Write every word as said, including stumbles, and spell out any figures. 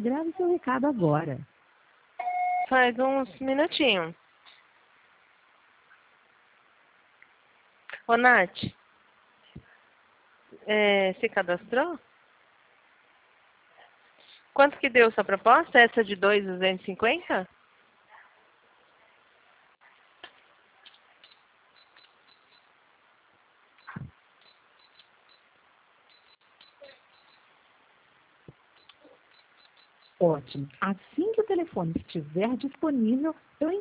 Grave seu recado agora. Faz uns minutinhos. Ô, Nath, é, se cadastrou? Quanto que deu sua proposta? Essa de dois mil duzentos e cinquenta? Ótimo. Assim que o telefone estiver disponível, eu